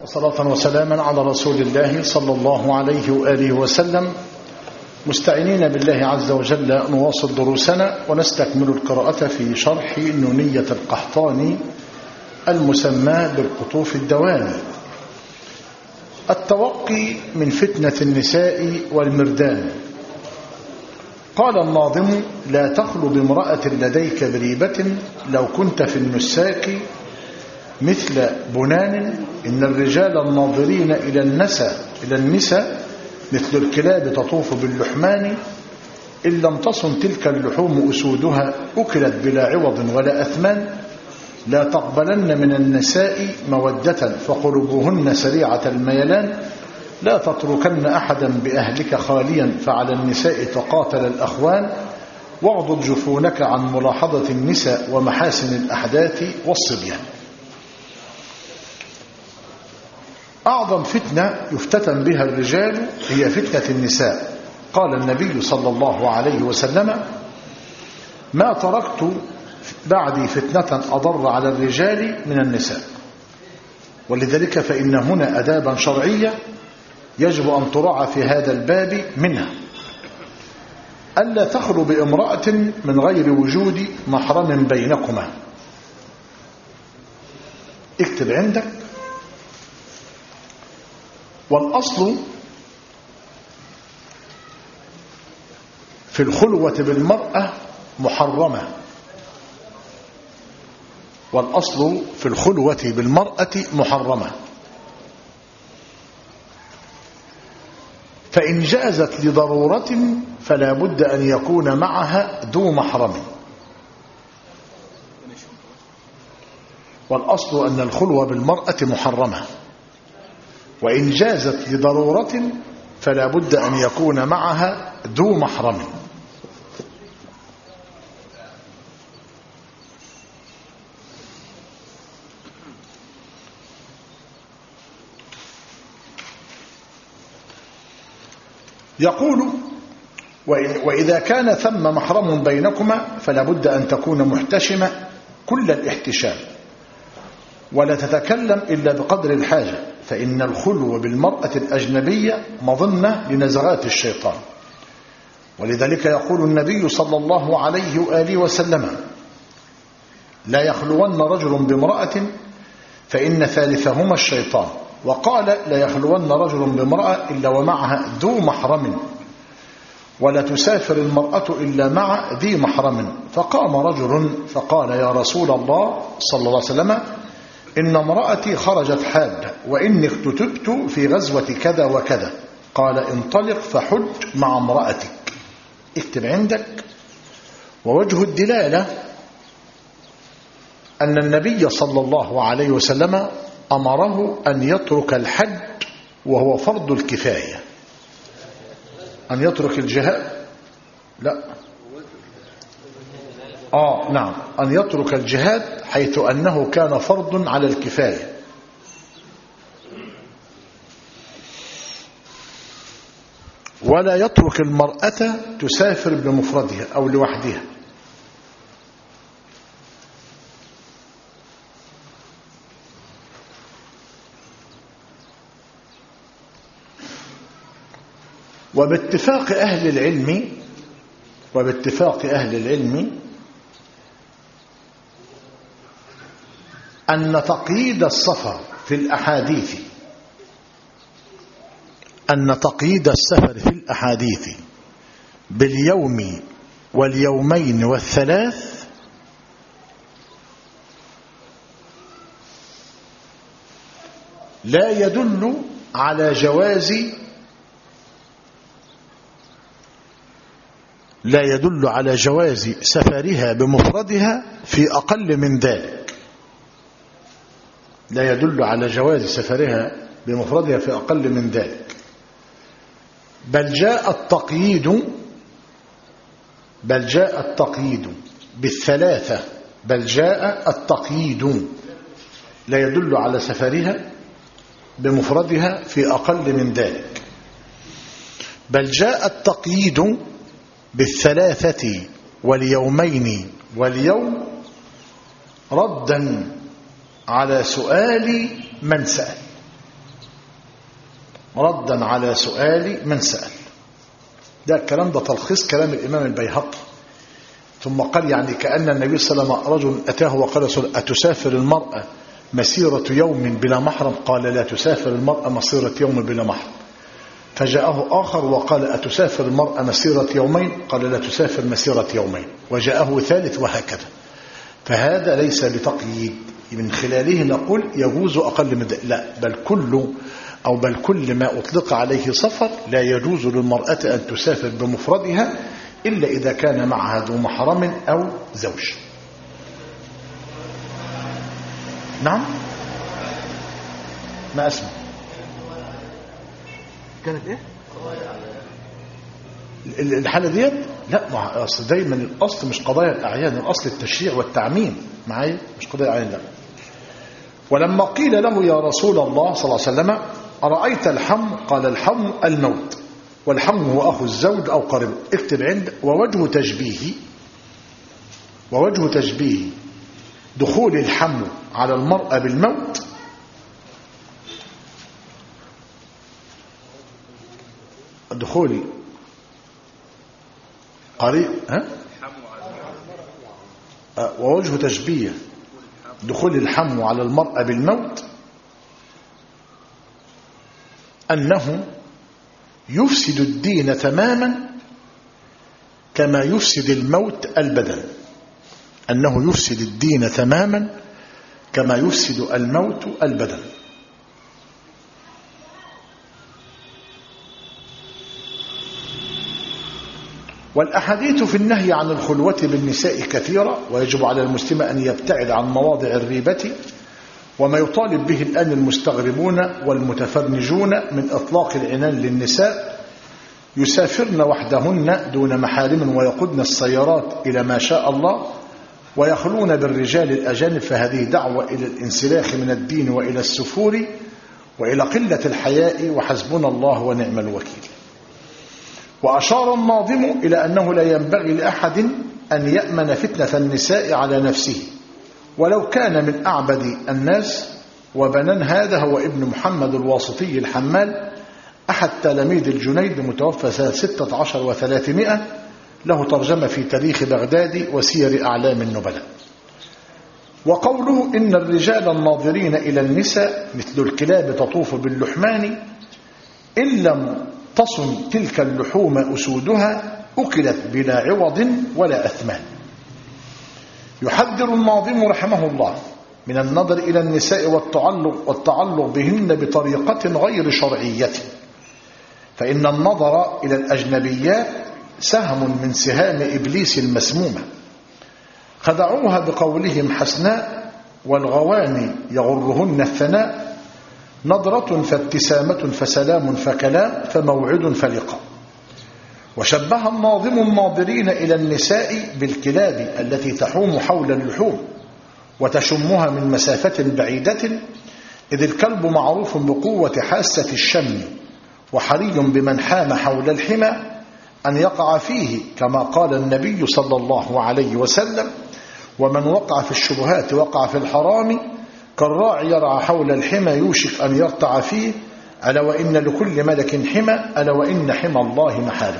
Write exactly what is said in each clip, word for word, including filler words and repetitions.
صلاة وسلاما على رسول الله صلى الله عليه وآله وسلم. مستعينين بالله عز وجل نواصل دروسنا ونستكمل القراءة في شرح نونية القحطاني المسمى بالقطوف الدواني. التوقي من فتنة النساء والمردان. قال الناظم: لا تخلو بامرأة لديك بريبة لو كنت في النساك مثل بنان، إن الرجال الناظرين إلى النساء إلى النساء مثل الكلاب تطوف باللحمان، إن لم تصن تلك اللحوم أسودها أكلت بلا عوض ولا أثمان. لا تقبلن من النساء مودة فقلوبهن سريعة الميلان، لا تتركن أحدا بأهلك خاليا فعلى النساء تقاتل الأخوان. واغضض جفونك عن ملاحظة النساء ومحاسن الأحداث والصبيان. أعظم فتنة يفتتن بها الرجال هي فتنة النساء. قال النبي صلى الله عليه وسلم: ما تركت بعدي فتنة أضر على الرجال من النساء. ولذلك فإن هنا أدابا شرعية يجب أن تراعى في هذا الباب، منها ألا تخلو بامرأة من غير وجود محرم بينكما. اكتب عندك: والأصل في الخلوة بالمرأة محرمة. والأصل في الخلوة بالمرأة محرمة، فإن جازت لضرورة فلا بد أن يكون معها ذو محرم. والأصل أن الخلوة بالمرأة محرمة، وإن جازت لضرورة فلا بد أن يكون معها ذو محرم. يقول: وإذا كان ثم محرم بينكما فلا بد أن تكون محتشمة كل الاحتشام، ولا تتكلم إلا بقدر الحاجة، فإن الخلو بالمرأة الأجنبية مظنة لنزغات الشيطان. ولذلك يقول النبي صلى الله عليه وآله وسلم: لا يخلون رجل بامرأة فإن ثالثهما الشيطان. وقال: لا يخلون رجل بامرأة إلا ومعها ذو محرم، ولا تسافر المرأة إلا مع ذي محرم. فقام رجل فقال: يا رسول الله صلى الله عليه وسلم، إن امرأتي خرجت حاجة وإني اختتبت في غزوة كذا وكذا. قال: انطلق فحج مع امرأتك. اكتب عندك: ووجه الدلالة أن النبي صلى الله عليه وسلم أمره أن يترك الحج وهو فرض الكفاية. أن يترك الجهاد، لا آه نعم أن يترك الجهاد حيث أنه كان فرض على الكفاية. ولا يترك المرأة تسافر بمفردها أو لوحدها. وباتفاق أهل العلم وباتفاق أهل العلم أن تقييد السفر في الأحاديث أن تقييد السفر في الأحاديث باليوم واليومين والثلاث لا يدل على جواز لا يدل على جواز سفرها بمفردها في أقل من ذلك. لا يدل على جواز سفرها بمفردها في أقل من ذلك، بل جاء التقييد بل جاء التقييد بالثلاثة بل جاء التقييد لا يدل على سفرها بمفردها في أقل من ذلك، بل جاء التقييد بالثلاثة واليومين واليوم ردا على سؤال من سأل. ردا على سؤال من سأل. ده الكلام ده تلخيص كلام الإمام البيهقي. ثم قال يعني كأن النبي صلى الله عليه وسلم رجل أتاه وقال أتسافر المرأة مسيرة يوم بلا محرم؟ قال لا تسافر المرأة مسيرة يوم بلا محرم. فجاءه آخر وقال أتسافر المرأة مسيرة يومين؟ قال لا تسافر مسيرة يومين. وجاءه ثالث وهكذا. فهذا ليس بتقييد من خلاله نقول يجوز أقل من ذلك، لا، بل كل أو بل كل ما أطلق عليه سفر لا يجوز للمرأة أن تسافر بمفردها إلا إذا كان معها ذو محرم أو زوج. نعم، ما أسمع كانت إيه الحالة ديت؟ لا، ما أصل دايما الأصل مش قضايا الأعيان، الأصل التشريع والتعميم معايا، مش قضايا الأعيان. لا. ولما قيل له يا رسول الله صلى الله عليه وسلم أرأيت الحم؟ قال الحم الموت، والحم هو أخو الزوج أو قريب. اكتب عند ووجه تشبيه ووجه تشبيه دخول الحم على المرأة بالموت دخول قريب ها ووجه تشبيه دخول الحم على المرأة بالموت أنه يفسد الدين تماما كما يفسد الموت البدن. أنه يفسد الدين تماما كما يفسد الموت البدن. والأحاديث في النهي عن الخلوة بالنساء كثيرة، ويجب على المسلم أن يبتعد عن مواضع الريبة وما يطالب به الآن المستغربون والمتفرنجون من إطلاق العنان للنساء يسافرن وحدهن دون محارم ويقودن السيارات إلى ما شاء الله ويخلون بالرجال الأجانب. فهذه دعوة إلى الانسلاخ من الدين وإلى السفور وإلى قلة الحياء، وحسبنا الله ونعم الوكيل. وأشار الناظم إلى أنه لا ينبغي لأحد أن يأمن فتنة النساء على نفسه ولو كان من أعبد الناس. وبنان هذا هو ابن محمد الواسطي الحمال أحد تلاميذ الجنيد، متوفى سنة ستة عشر وثلاثمائة، له ترجمة في تاريخ بغداد وسير أعلام النبلاء. وقوله إن الرجال الناظرين إلى النساء مثل الكلاب تطوف باللحمان إن لم تصن تلك اللحوم أسودها أكلت بلا عوض ولا أثمان. يحذر الناظم رحمه الله من النظر إلى النساء والتعلق, والتعلق بهن بطريقة غير شرعية، فإن النظر إلى الأجنبيات سهم من سهام إبليس المسمومة. خدعوها بقولهم حسناء والغواني يغرهن الثناء، نظرة فابتسامة فسلام فكلام فموعد فلقاء. وشبه الناظم الناظرين إلى النساء بالكلاب التي تحوم حول اللحوم وتشمها من مسافة بعيدة، إذ الكلب معروف بقوة حاسة الشم، وحري بمن حام حول الحمى أن يقع فيه، كما قال النبي صلى الله عليه وسلم: ومن وقع في الشبهات وقع في الحرام كالراعي يرعى حول الحمى يوشك أن يرتع فيه، ألا وإن لكل ملك حمى، ألا وإن حمى الله محارم.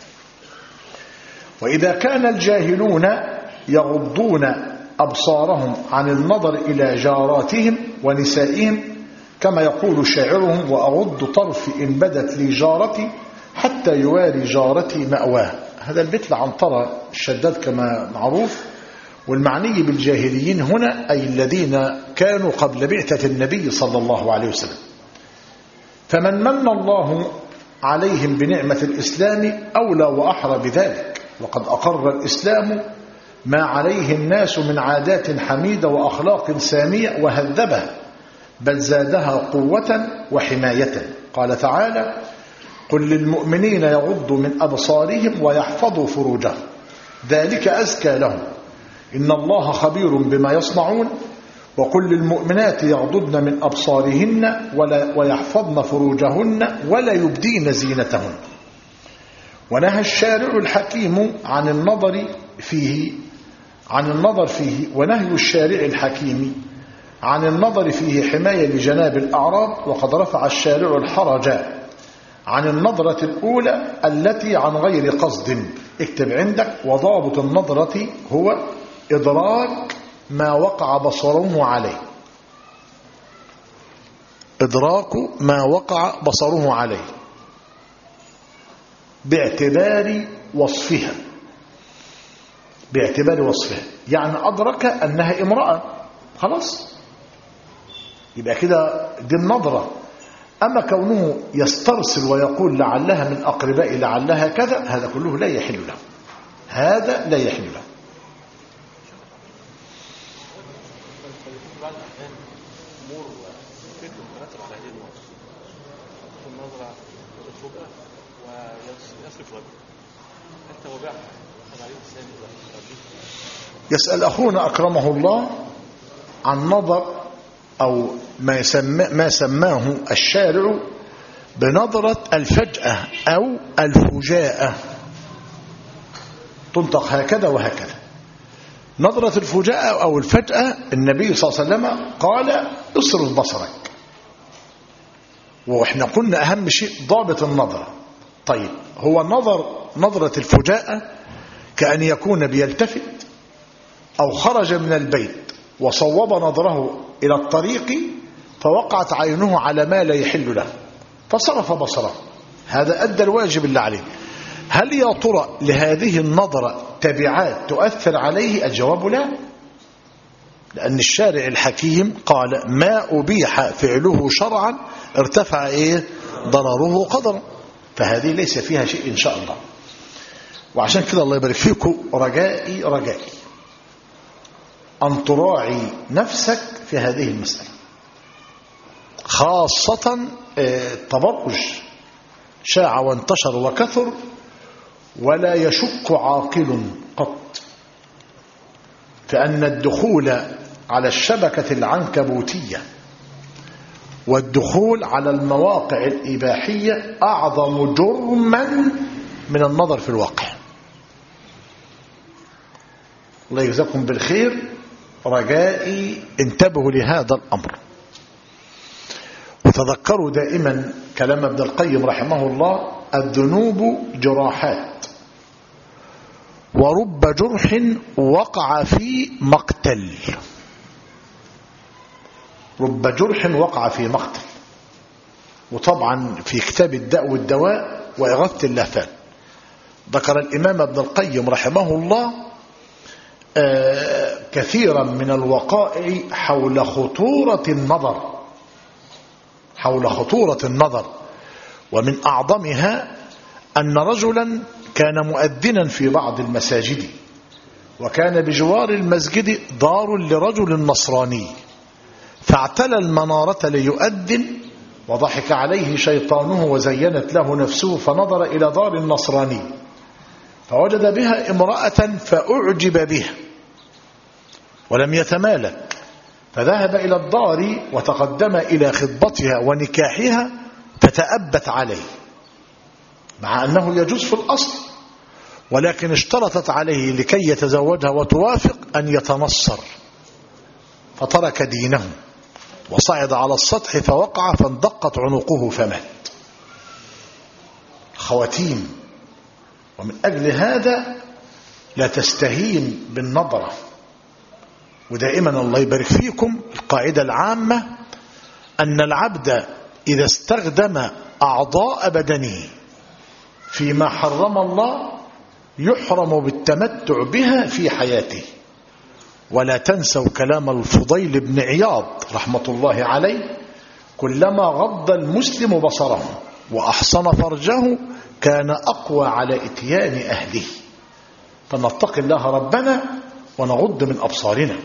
وإذا كان الجاهلون يغضون أبصارهم عن النظر إلى جاراتهم ونسائهم كما يقول شاعرهم: وأغض طرفي إن بدت لي جارتي حتى يواري جارتي مأواه. هذا البيت لعنترة الشداد كما معروف. والمعني بالجاهليين هنا أي الذين كانوا قبل بعثة النبي صلى الله عليه وسلم. فمن من الله عليهم بنعمة الإسلام أولى وأحرى بذلك، وقد أقر الإسلام ما عليه الناس من عادات حميدة وأخلاق سامية وهذبها، بل زادها قوة وحماية. قال تعالى: قل للمؤمنين يغضوا من أبصارهم ويحفظوا فروجهم ذلك أزكى لهم إن الله خبير بما يصنعون. وقل للمؤمنات يغضضن من أبصارهن ولا ويحفظن فروجهن ولا يبدين زينتهن. ونهى الشارع الحكيم عن النظر فيه عن النظر فيه ونهي الشارع الحكيم عن النظر فيه حماية لجناب الأعراض. وقد رفع الشارع الحرج عن النظرة الأولى التي عن غير قصد. اكتب عندك: وضابط النظرة هو إدراك ما وقع بصره عليه. إدراك ما وقع بصره عليه باعتبار وصفها. باعتبار وصفها يعني أدرك أنها امرأة، خلاص يبقى كده دي النظرة. أما كونه يسترسل ويقول لعلها من أقربائي لعلها كذا، هذا كله لا يحل له، هذا لا يحل له. يسأل أخونا أكرمه الله عن نظر أو ما, يسمى ما سماه الشارع بنظرة الفجأة أو الفجاءة، تنطق هكذا وهكذا. نظرة الفجاءة أو الفجأة النبي صلى الله عليه وسلم قال: اصرف بصرك. وإحنا قلنا أهم شيء ضابط النظرة. طيب هو نظر نظرة الفجاءة كأن يكون بيلتفت أو خرج من البيت وصوب نظره إلى الطريق فوقعت عينه على ما لا يحل له فصرف بصره، هذا أدى الواجب اللي عليه. هل يا ترى لهذه النظرة تبعات تؤثر عليه؟ الجواب لا، لأن الشارع الحكيم قال: ما أبيح فعله شرعا ارتفع إيه ضرره قدرا، فهذه ليس فيها شيء إن شاء الله. وعشان كده الله يبارك فيكم، رجائي رجائي أن تراعي نفسك في هذه المسألة، خاصة التبرج شاع وانتشر وكثر، ولا يشك عاقل قط فأن الدخول على الشبكة العنكبوتية والدخول على المواقع الإباحية أعظم جرما من النظر في الواقع. الله يجزاكم بالخير، رجائي انتبهوا لهذا الأمر، وتذكروا دائما كلام ابن القيم رحمه الله: الذنوب جراحات، ورب جرح وقع في مقتل. رب جرح وقع في مقتل. وطبعا في كتاب الداء والدواء وإغاثة اللهفان ذكر الإمام ابن القيم رحمه الله آه كثيرا من الوقائع حول خطورة النظر حول خطورة النظر ومن أعظمها أن رجلا كان مؤذنا في بعض المساجد، وكان بجوار المسجد دار لرجل نصراني، فاعتلى المنارة ليؤذن، وضحك عليه شيطانه وزينت له نفسه، فنظر إلى دار النصراني فوجد بها امرأة فأعجب بها ولم يتمالك، فذهب إلى الدار وتقدم إلى خطبتها ونكاحها فتأبت عليه، مع أنه يجوز في الأصل، ولكن اشترطت عليه لكي يتزوجها وتوافق أن يتنصر، فترك دينه وصعد على السطح فوقع فاندقت عنقه فمات. خواتيم. ومن أجل هذا لا تستهين بالنظرة. ودائما الله يبارك فيكم القاعدة العامة أن العبد إذا استخدم أعضاء بدنه فيما حرم الله يحرم بالتمتع بها في حياته. ولا تنسوا كلام الفضيل بن عياض رحمة الله عليه: كلما غض المسلم بصره وأحصن فرجه كان أقوى على إتيان أهله. فنتقي الله ربنا ونغض من أبصارنا.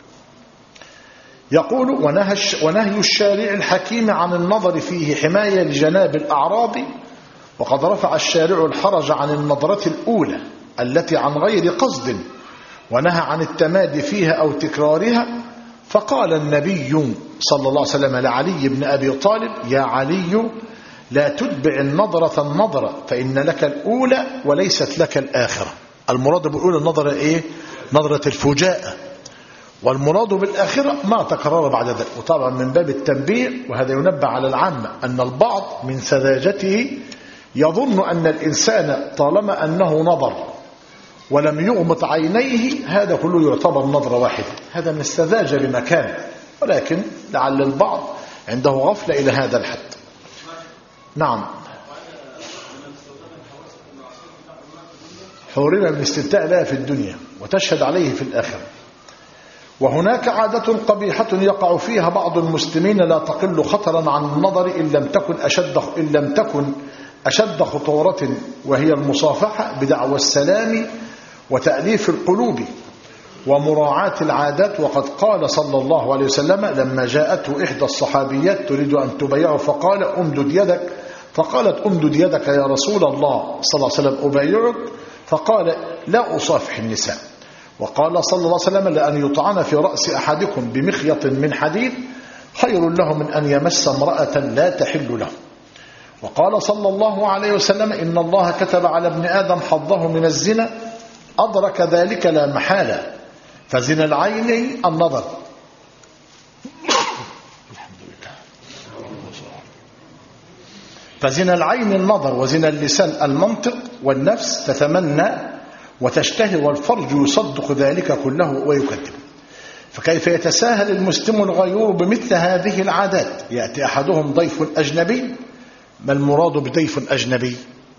يقول: ونهي الشارع الحكيم عن النظر فيه حماية لجناب الأعراض، وقد رفع الشارع الحرج عن النظرة الأولى التي عن غير قصد، ونهى عن التمادي فيها أو تكرارها. فقال النبي صلى الله عليه وسلم لعلي بن أبي طالب: يا علي لا تتبع النظرة النظرة، فإن لك الأولى وليست لك الآخرة. المراد بالأولى النظرة إيه؟ نظرة الفجاءة. والمراد بالآخرة ما تكرر بعد ذلك. وطبعا من باب التنبيه، وهذا ينبه على العامة، أن البعض من سذاجته يظن أن الإنسان طالما أنه نظر ولم يغمض عينيه هذا كله يعتبر نظرة واحدة. هذا من السذاجة بمكان، ولكن لعل البعض عنده غفلة إلى هذا الحد. نعم، حرم من استمتاع لها في الدنيا وتشهد عليه في الآخرة. وهناك عادة قبيحة يقع فيها بعض المسلمين لا تقل خطرا عن النظر إن لم تكن أشد إن لم تكن أشد خطورة، وهي المصافحة بدعوى السلام وتأليف القلوب ومراعاة العادات. وقد قال صلى الله عليه وسلم لما جاءته إحدى الصحابيات تريد أن تبايعه فقال أمدد يدك، فقالت أمدد يدك يا رسول الله صلى الله عليه وسلم أبايعك، فقال لا أصافح النساء. وقال صلى الله عليه وسلم لأن يطعن في رأس أحدكم بمخيط من حديد خير له من أن يمس امرأة لا تحل له. وقال صلى الله عليه وسلم إن الله كتب على ابن آدم حظه من الزنا، أدرك ذلك لا محالة، فزنا العين النظر. فزنا العين النظر، وزنا اللسان المنطق، والنفس تتمنى وتشتهي، والفرج يصدق ذلك كله ويكذب. فكيف يتساهل المسلم الغيور بمثل هذه العادات؟ يأتي أحدهم ضيف أجنبي. ما المراد بضيف أجنبي؟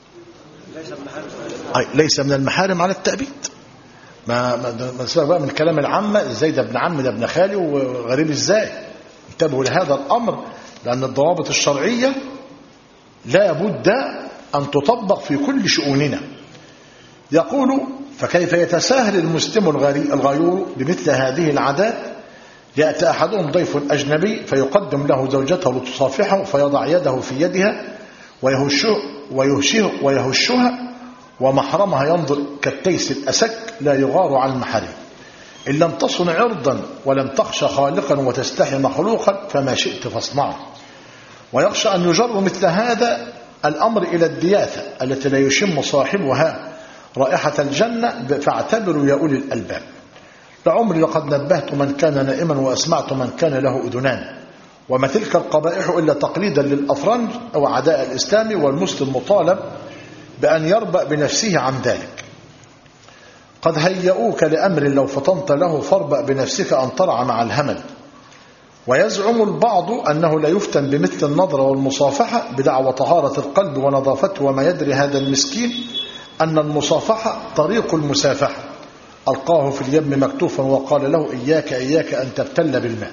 أي ليس من المحارم على التأبيد. ما ما سبق بقى من كلام العامة ازاي ده ابن عم ده ابن خالي وغريب ازاي. انتبهوا لهذا الأمر، لأن الضوابط الشرعية لا بد أن تطبق في كل شؤوننا. يقول فكيف يتساهل المسلم الغيور بمثل هذه العادات؟ يأتي أحدهم ضيف أجنبي فيقدم له زوجته لتصافحه فيضع يده في يدها ويهشه ويهشه ويهشها، ومحرمها ينظر كالتيس الأسك لا يغار عن المحارم. إن لم تصن عرضا ولم تخشى خالقا وتستحي مخلوقا فما شئت فاصنعه. ويخشى أن يجر مثل هذا الأمر إلى الدياثة التي لا يشم صاحبها رائحة الجنة، فاعتبروا يا أولي الألباب. لعمري لقد نبهت من كان نائما وأسمعت من كان له أذنان، وما تلك القبائح إلا تقليدا للأفرنج أو أعداء الإسلام، والمسلم مطالب بأن يربأ بنفسه عن ذلك. قد هيئوك لأمر لو فطنت له فاربأ بنفسك أن ترعى مع الهمل. ويزعم البعض أنه لا يفتن بمثل النظر والمصافحة بدعوى طهارة القلب ونظافته، وما يدري هذا المسكين أن المصافحة طريق المسافحة. ألقاه في اليم مكتوفا وقال له إياك إياك أن تبتل بالماء.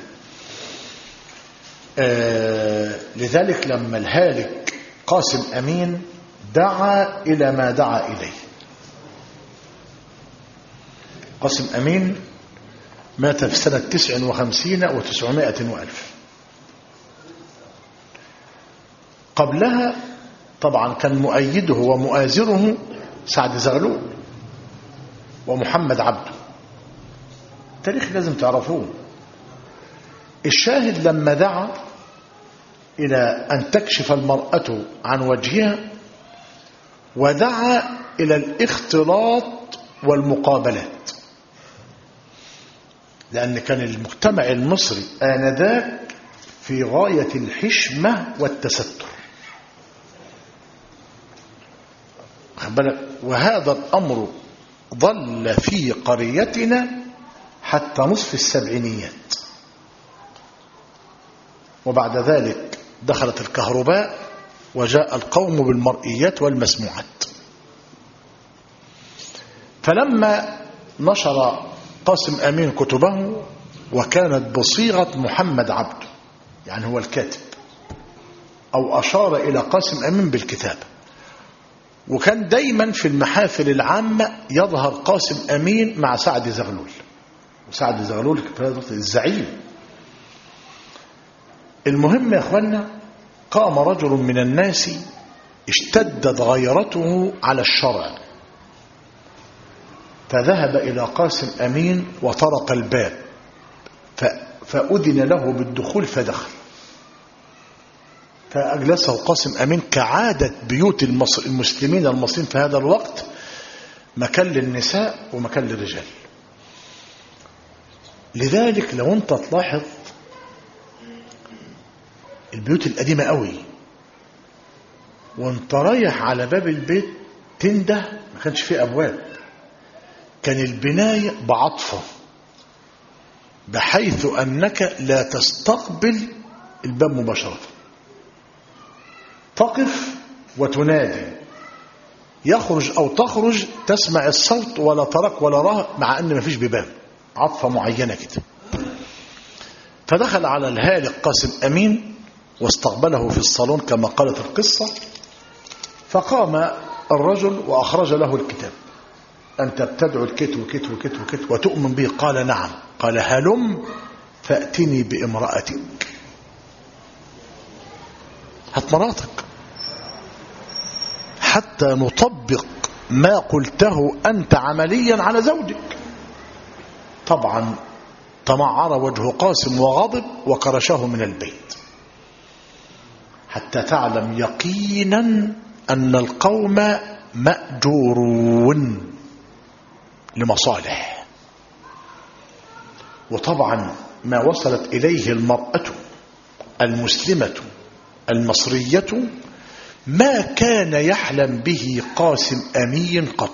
آه لذلك لما الهالك قاسم أمين دعا إلى ما دعا إليه. قاسم أمين مات في سنة تسع وخمسين وتسعمائة وألف. قبلها طبعا كان مؤيده ومؤازره سعد زغلول ومحمد عبده. التاريخ لازم تعرفوه. الشاهد لما دعا إلى أن تكشف المرأة عن وجهها، ودعا إلى الاختلاط والمقابلات، لأن كان المجتمع المصري آنذاك في غاية الحشمة والتستر. وهذا الأمر ظل في قريتنا حتى نصف السبعينيات، وبعد ذلك دخلت الكهرباء وجاء القوم بالمرئيات والمسموعات. فلما نشر قاسم أمين كتبه وكانت بصيغة محمد عبده، يعني هو الكاتب، أو أشار إلى قاسم أمين بالكتابة، وكان دايما في المحافل العامة يظهر قاسم أمين مع سعد زغلول، وسعد زغلول الزعيم. المهم يا أخوانا، قام رجل من الناس اشتدت غيرته على الشرع، فذهب إلى قاسم أمين وطرق الباب فأذن له بالدخول فدخل، فأجلسه قاسم أمين كعادة بيوت المصر المسلمين المصريين في هذا الوقت، مكان للنساء ومكان للرجال. لذلك لو انت تلاحظ البيوت القديمة قوي وانت رايح على باب البيت تنده ما كانش فيه أبواب، كان البناية بعطفة بحيث أنك لا تستقبل الباب مباشرة، تقف وتنادي، يخرج أو تخرج تسمع الصوت ولا ترك ولا راه، مع أن ما فيش بباب، عطفة معينة كده. فدخل على الهالك قاسم أمين واستقبله في الصالون كما قالت القصة، فقام الرجل وأخرج له الكتاب، أنت بتدعو الكت وكت وكت وكت وتؤمن به؟ قال نعم. قال هلم فأتني بامرأتك، هات مراتك حتى نطبق ما قلته أنت عمليا على زوجك. طبعا تمعر وجه قاسم وغضب وكرشه من البيت، حتى تعلم يقينا أن القوم مأجورون لمصالح. وطبعا ما وصلت إليه المرأة المسلمة المصرية ما كان يحلم به قاسم أمين قط،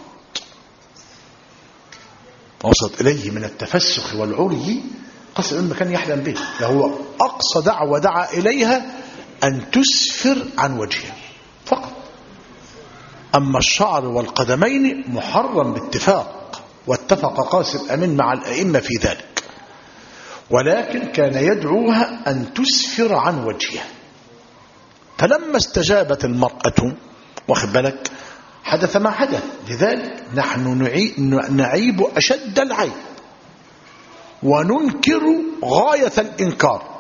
وصلت إليه من التفسخ والعري قاسم أمين ما كان يحلم به. فهو أقصى دعوة دعا إليها أن تسفر عن وجهه فقط، أما الشعر والقدمين محرم باتفاق، واتفق قاسم أمين مع الأئمة في ذلك، ولكن كان يدعوها أن تسفر عن وجهها. فلما استجابت المرأة واخد بالك حدث ما حدث. لذلك نحن نعيب أشد العيب وننكر غاية الإنكار،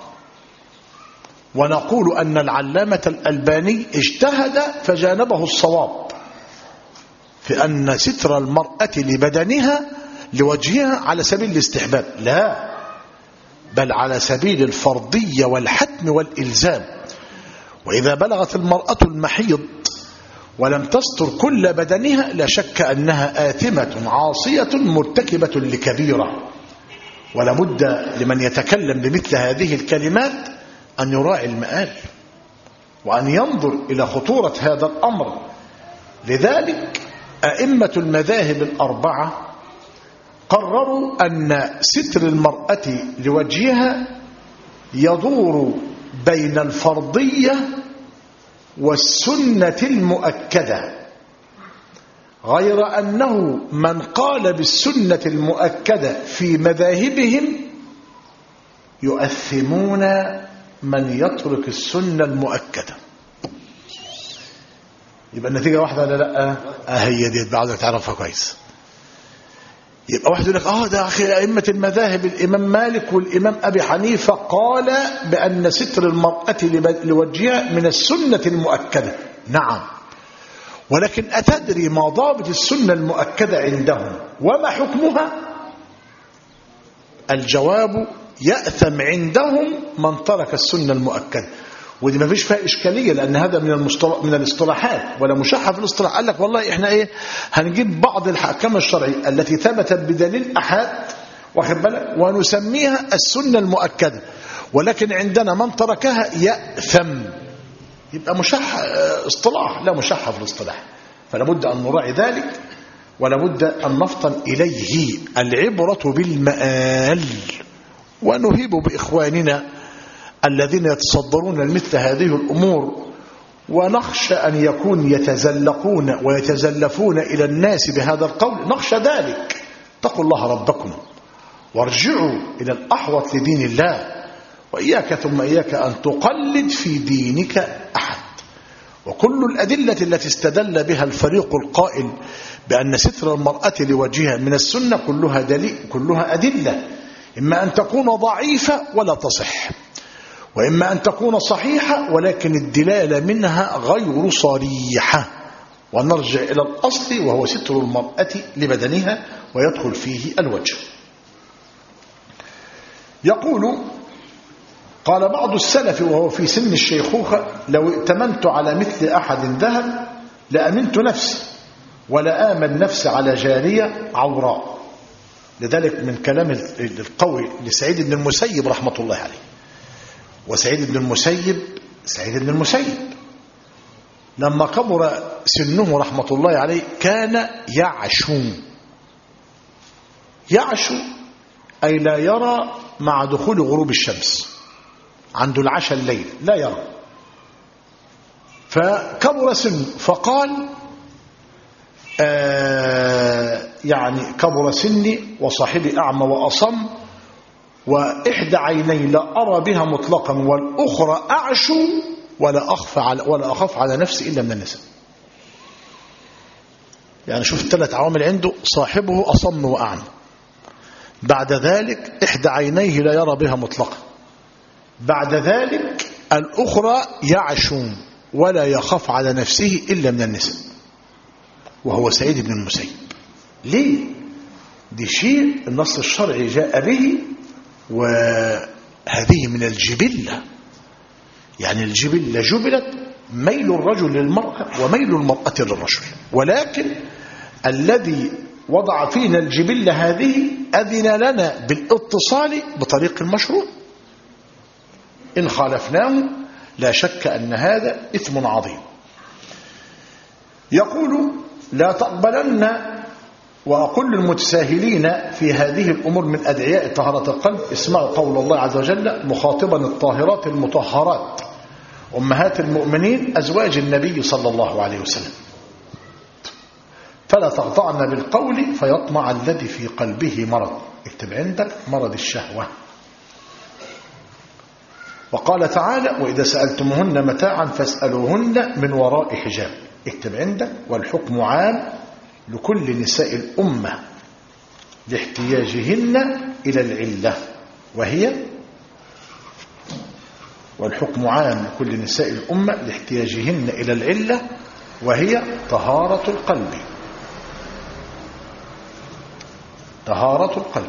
ونقول أن العلامة الألباني اجتهد فجانبه الصواب في أن ستر المرأة لبدنها لوجهها على سبيل الاستحباب، لا، بل على سبيل الفرضية والحتم والإلزام. وإذا بلغت المرأة المحيض ولم تستر كل بدنها لا شك أنها آثمة عاصية مرتكبة لكبيرة. ولا بد لمن يتكلم بمثل هذه الكلمات أن يراعي المآل وأن ينظر إلى خطورة هذا الأمر. لذلك أئمة المذاهب الأربعة قرروا أن ستر المرأة لوجهها يدور بين الفرضية والسنة المؤكدة، غير أنه من قال بالسنة المؤكدة في مذاهبهم يؤثمون من يترك السنة المؤكدة. يبقى النتيجة واحدة ولا لا؟ آه هي دي بعد تعرفها كويس. يبقى واحد يقول لك اه ده اخي ائمه المذاهب الامام مالك والامام ابي حنيفه قال بان ستر المراه لوجهها من السنه المؤكده. نعم، ولكن اتدري ما ضابط السنه المؤكده عندهم وما حكمها؟ الجواب يأثم عندهم من ترك السنه المؤكده. ودي ما فيش فيها إشكالية، لأن هذا من المصطلح من الاصطلاحات ولا مشحة في الاصطلاح. قال لك والله إحنا إيه هنجيب بعض الأحكام الشرعية التي ثبتت بدليل أحد واخد بالك ونسميها السنة المؤكدة، ولكن عندنا من تركها يأثم. يبقى مشحة اصطلاح لا مشحة في الاصطلاح، فلا بد أن نراعي ذلك ولا بد أن نفطن إليه. العبرة بالمآل. ونهيب بإخواننا الذين يتصدرون لمثل هذه الأمور ونخشى أن يكون يتزلقون ويتزلفون إلى الناس بهذا القول، نخشى ذلك. اتقوا الله ربكم وارجعوا إلى الأحوط لدين الله، وإياك ثم إياك أن تقلد في دينك أحد. وكل الأدلة التي استدل بها الفريق القائل بأن ستر المرأة لوجهها من السنة كلها دليل، كلها أدلة إما أن تكون ضعيفة ولا تصح، وإما أن تكون صحيحة ولكن الدلالة منها غير صريحة. ونرجع إلى الأصل وهو ستر المرأة لبدنها ويدخل فيه الوجه. يقول قال بعض السلف وهو في سن الشيخوخة لو ائتمنت على مثل أحد ذهب لأمنت نفسي ولا آمن نفسي على جارية عوراء، لذلك من كلام القوي لسعيد بن المسيب رحمة الله عليه. وسعيد بن المسيب سعيد بن المسيب لما كبر سنه رحمة الله عليه كان يعشو. يعشو أي لا يرى مع دخول غروب الشمس، عنده العشاء الليل لا يرى. فكبر سنه فقال آه يعني كبر سني وصاحبي أعمى وأصم وإحدى عيني لا أرى بها مطلقا والأخرى أعشو ولا أخف على, ولا أخاف على نفسي إلا من النساء. يعني شوف الثلاث عوامل عنده: صاحبه أصم وأعمى، بعد ذلك إحدى عينيه لا يرى بها مطلقا، بعد ذلك الأخرى يعشو ولا يخاف على نفسه إلا من النساء، وهو سعيد بن المسيب. ليه؟ دي شيء النص الشرعي جاء به، وهذه من الجبلة. يعني الجبلة جبلت ميل الرجل للمرأة وميل المرأة للرجل، ولكن الذي وضع فينا الجبلة هذه أذن لنا بالاتصال بطريق المشروع. إن خالفناه لا شك أن هذا إثم عظيم. يقول: لا تقبلن، وأقول للمتساهلين في هذه الأمور من أدعياء طهارة القلب: اسمعوا قول الله عز وجل مخاطبا الطاهرات المطهرات أمهات المؤمنين أزواج النبي صلى الله عليه وسلم: فلا تخضعن بالقول فيطمع الذي في قلبه مرض. اكتب عندك مرض الشهوة. وقال تعالى: وإذا سألتموهن متاعا فاسألوهن من وراء حجاب. اكتب عندك: والحكم عام لكل نساء الأمة لاحتياجهن إلى العلة، وهي والحكم عام لكل نساء الأمة لاحتياجهن إلى العلة وهي طهارة القلب. طهارة القلب.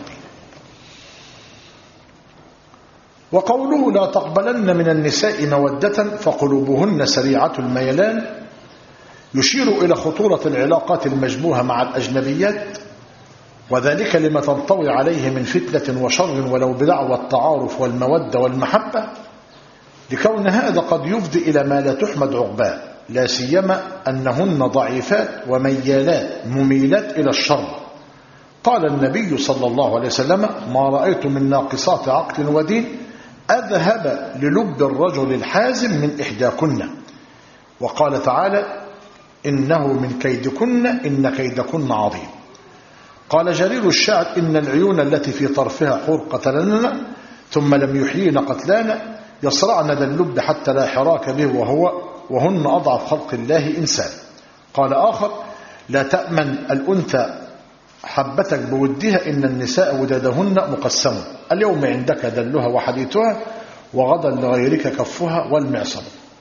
وقوله: لا تقبلن من النساء مودة فقلوبهن سريعة الميلان، يشير إلى خطورة العلاقات المشبوهة مع الأجنبيات، وذلك لما تنطوي عليه من فتنة وشر ولو بدعوى التعارف والمودة والمحبة، لكون هذا قد يفضي إلى ما لا تحمد عقباه، لا سيما أنهن ضعيفات وميالات مميلات إلى الشر. قال النبي صلى الله عليه وسلم: ما رأيت من ناقصات عقل ودين أذهب للب الرجل الحازم من إحداكن. وقال تعالى: إنه من كيدكن إن كيدكن عظيم. قال جرير الشاعر: إن العيون التي في طرفها حور قتلنا ثم لم يحيين قتلانا يصرعن ذا اللب حتى لا حراك به وهو وهن أضعف خلق الله إنسان. قال آخر: لا تأمن الأنثى حبتك بودها إن النساء ودادهن مقسم، اليوم عندك دلها وحديثها وغدا لغيرك كفها والمعصم.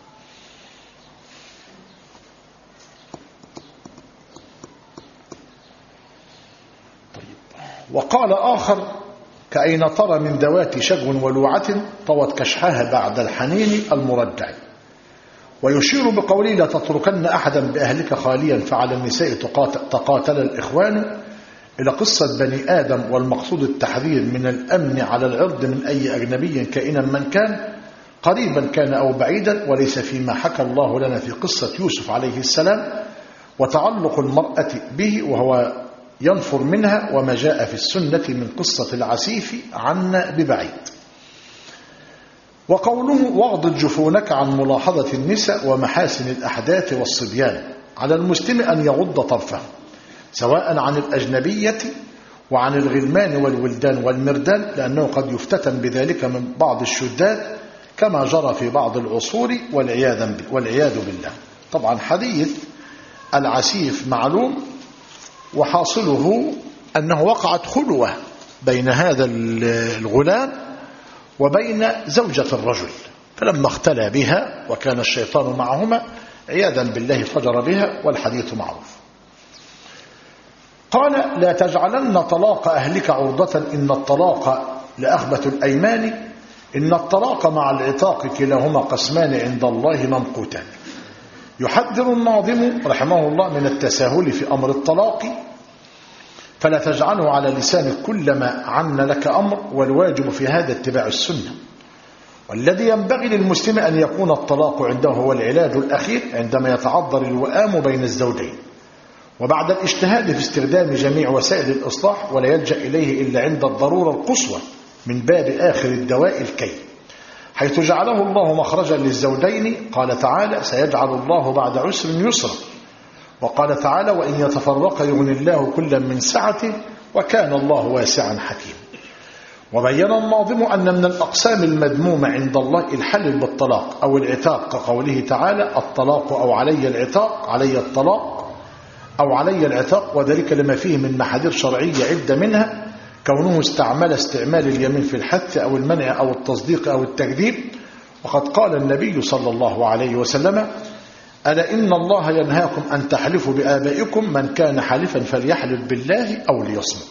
طيب. وقال آخر: كأين ترى من ذوات شجو ولوعة طوت كشحها بعد الحنين المرجع. ويشير بقوله: لا تتركن أحدا بأهلك خاليا فعلى النساء تقاتل الإخوان، إلى قصة بني آدم، والمقصود التحذير من الأمن على العرض من أي أجنبي كائنا من كان، قريبا كان أو بعيدا، وليس فيما حكى الله لنا في قصة يوسف عليه السلام وتعلق المرأة به وهو ينفر منها، وما جاء في السنة من قصة العسيف عنا ببعيد. وقوله: واغضض جفونك عن ملاحظة النساء ومحاسن الأحداث والصبيان، على المسلم أن يغض طرفه سواء عن الأجنبية وعن الغلمان والولدان والمردان، لأنه قد يفتتن بذلك من بعض الشداد كما جرى في بعض العصور والعياذ بالله. طبعا حديث العسيف معلوم، وحاصله أنه وقعت خلوة بين هذا الغلام وبين زوجة الرجل، فلما اختلى بها وكان الشيطان معهما عياذا بالله فجر بها، والحديث معروف. قال: لا تجعلن طلاق أهلك عرضة إن الطلاق لأخبث الأيمان، إن الطلاق مع العتاق كلاهما قسمان عند الله ممقوتان. يحذر الناظم رحمه الله من التساهل في أمر الطلاق، فلا تجعله على لسانك كلما عن لك أمر، والواجب في هذا اتباع السنة. والذي ينبغي للمسلم أن يكون الطلاق عنده هو العلاج الأخير عندما يتعذر الوئام بين الزوجين، وبعد الاجتهاد في استخدام جميع وسائل الإصلاح، ولا يلجأ إليه إلا عند الضرورة القصوى من باب آخر الدواء الكي، حيث جعله الله مخرجا للزوجين. قال تعالى: سيجعل الله بعد عسر يسرا. وقال تعالى: وإن يتفرق يغني الله كلا من سعته وكان الله واسعا حكيما. وبين الناظم أن من الأقسام المذمومة عند الله الحلف بالطلاق أو العتاق، كقوله تعالى: الطلاق أو علي العتاق، علي الطلاق أو علي العتاق، وذلك لما فيه من محاذير شرعية عدة، منها كونه استعمل استعمال اليمين في الحث أو المنع أو التصديق أو التكذيب. وقد قال النبي صلى الله عليه وسلم: ألا إن الله ينهاكم أن تحلفوا بآبائكم، من كان حلفا فليحلف بالله أو ليصمت.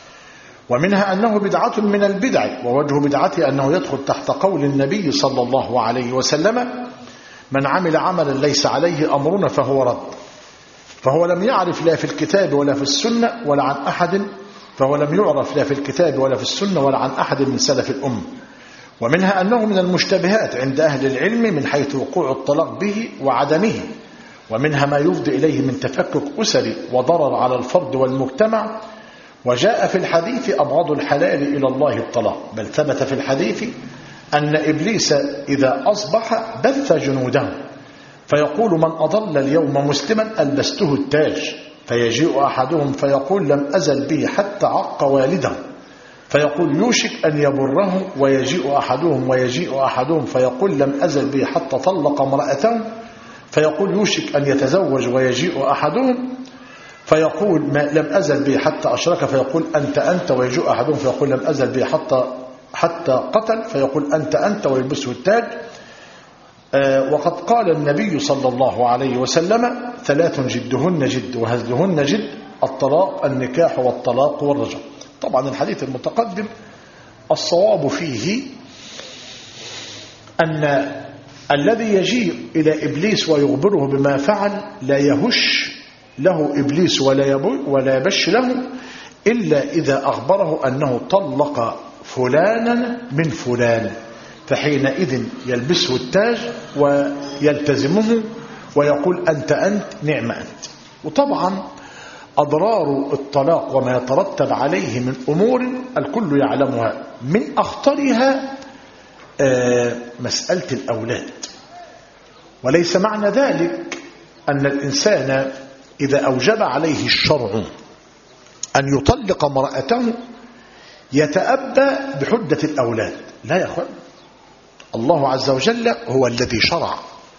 ومنها أنه بدعة من البدع، ووجه بدعته أنه يدخل تحت قول النبي صلى الله عليه وسلم: من عمل عملا ليس عليه أمرنا فهو رد. فهو لم يعرف لا في الكتاب ولا في السنة ولا عن أحد فهو لم يعرف لا في الكتاب ولا في السنة ولا عن أحد من سلف الأمة. ومنها أنه من المشتبهات عند أهل العلم من حيث وقوع الطلاق به وعدمه. ومنها ما يفضي إليه من تفكك أسري وضرر على الفرد والمجتمع. وجاء في الحديث: أبغض الحلال إلى الله الطلاق. بل ثبت في الحديث أن إبليس إذا أصبح بث جنوده فيقول: من أضل اليوم مسلما ألبسته التاج. فيجيء أحدهم فيقول: لم أزل به حتى عق والده. فيقول: يوشك أن يبره. ويجيء أحدهم ويجيء أحدهم فيقول: لم أزل به حتى طلق امرأته. فيقول: يوشك أن يتزوج. ويجيء أحدهم فيقول: ما لم أزل به حتى أشرك. فيقول: أنت أنت. ويجيء أحدهم فيقول: لم أزل به حتى حتى قتل. فيقول: أنت أنت. ويلبسه التاج. آه وقد قال النبي صلى الله عليه وسلم: ثلاث جدهن جد وهزلهن جد: الطلاق، النكاح، والطلاق والرجع. طبعا الحديث المتقدم الصواب فيه أن الذي يجيء إلى إبليس ويخبره بما فعل لا يهش له إبليس ولا ولا يبش له إلا إذا أخبره أنه طلق فلانا من فلان، فحينئذ يلبسه التاج ويلتزمه ويقول: أنت أنت، نعم أنت. وطبعا أضرار الطلاق وما يترتب عليه من أمور الكل يعلمها، من أخطرها مسألة الأولاد. وليس معنى ذلك أن الإنسان إذا أوجب عليه الشرع أن يطلق امرأته يتأبى بحدة الأولاد. لا يا أخوان، الله عز وجل هو الذي شرع،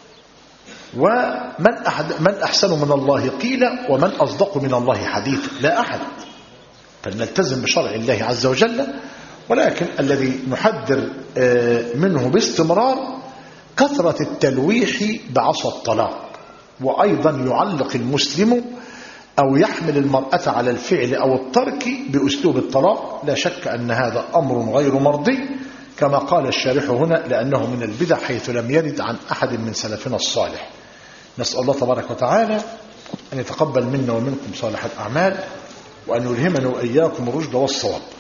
ومن أحد من أحسن من الله قيلا ومن أصدق من الله حديثا. لا أحد، فلنلتزم بشرع الله عز وجل. ولكن الذي نحذر منه باستمرار كثرة التلويح بعصا الطلاق، وأيضا يعلق المسلم أو يحمل المرأة على الفعل أو الترك بأسلوب الطلاق. لا شك أن هذا أمر غير مرضي كما قال الشارح هنا، لأنه من البدع حيث لم يرد عن أحد من سلفنا الصالح. نسأل الله تبارك وتعالى أن يتقبل منا ومنكم صالح الأعمال، وأن يلهمنا وإياكم الرشد والصواب.